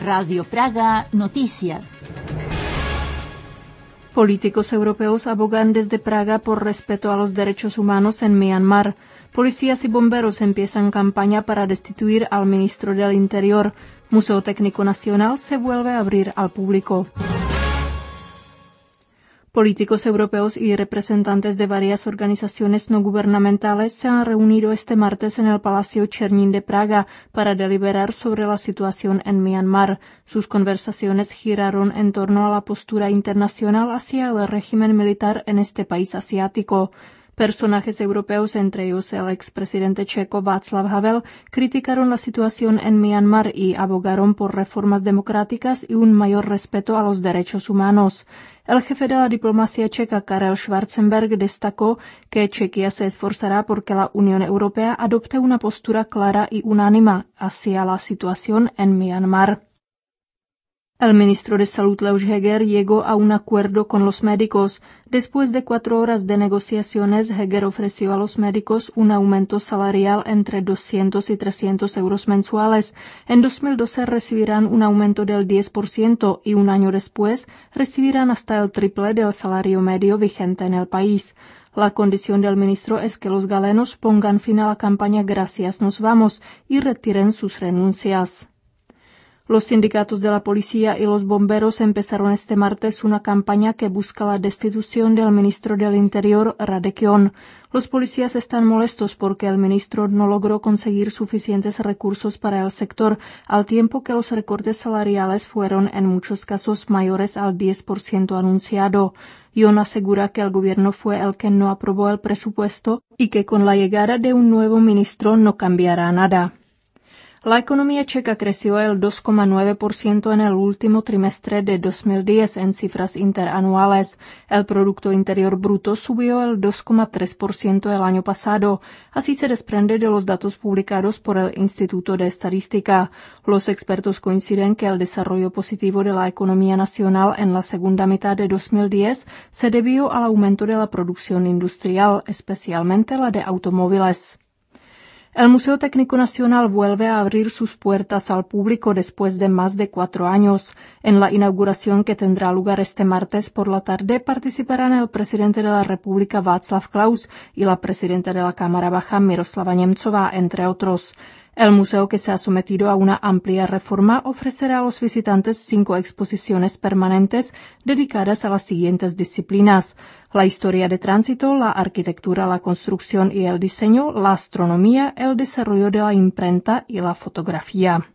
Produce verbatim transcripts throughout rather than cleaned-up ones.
Radio Praga Noticias. Políticos europeos abogan desde Praga por respeto a los derechos humanos en Myanmar. Policías y bomberos empiezan campaña para destituir al ministro del Interior. Museo Técnico Nacional se vuelve a abrir al público. Políticos europeos y representantes de varias organizaciones no gubernamentales se han reunido este martes en el Palacio Černín de Praga para deliberar sobre la situación en Myanmar. Sus conversaciones giraron en torno a la postura internacional hacia el régimen militar en este país asiático. Personajes europeos, entre ellos el expresidente checo Václav Havel, criticaron la situación en Myanmar y abogaron por reformas democráticas y un mayor respeto a los derechos humanos. El jefe de la diplomacia checa Karel Schwarzenberg destacó que Chequia se esforzará porque la Unión Europea adopte una postura clara y unánime hacia la situación en Myanmar. El ministro de Salud Leoš Heger llegó a un acuerdo con los médicos. Después de cuatro horas de negociaciones, Heger ofreció a los médicos un aumento salarial entre doscientos y trescientos euros mensuales. En dos mil doce recibirán un aumento del diez por ciento y un año después recibirán hasta el triple del salario medio vigente en el país. La condición del ministro es que los galenos pongan fin a la campaña Gracias, nos vamos y retiren sus renuncias. Los sindicatos de la policía y los bomberos empezaron este martes una campaña que busca la destitución del ministro del Interior, Radek Jon. Los policías están molestos porque el ministro no logró conseguir suficientes recursos para el sector, al tiempo que los recortes salariales fueron en muchos casos mayores al diez por ciento anunciado. Jon asegura que el gobierno fue el que no aprobó el presupuesto y que con la llegada de un nuevo ministro no cambiará nada. La economía checa creció el dos coma nueve por ciento en el último trimestre de dos mil diez en cifras interanuales. El Producto Interior Bruto subió el dos coma tres por ciento el año pasado. Así se desprende de los datos publicados por el Instituto de Estadística. Los expertos coinciden que el desarrollo positivo de la economía nacional en la segunda mitad de dos mil diez se debió al aumento de la producción industrial, especialmente la de automóviles. El Museo Técnico Nacional vuelve a abrir sus puertas al público después de más de cuatro años. En la inauguración que tendrá lugar este martes por la tarde participarán el presidente de la República Václav Klaus y la presidenta de la Cámara Baja Miroslava Němcová, entre otros. El museo, que se ha sometido a una amplia reforma, ofrecerá a los visitantes cinco exposiciones permanentes dedicadas a las siguientes disciplinas: la historia de tránsito, la arquitectura, la construcción y el diseño, la astronomía, el desarrollo de la imprenta y la fotografía.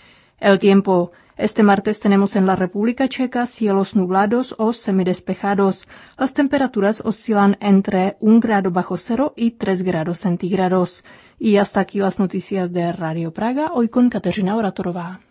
El tiempo. Este martes tenemos en la República Checa cielos nublados o semidespejados. Las temperaturas oscilan entre un grado bajo cero y tres grados centígrados. Y hasta aquí las noticias de Radio Praga, hoy con Kateřina Oratorová.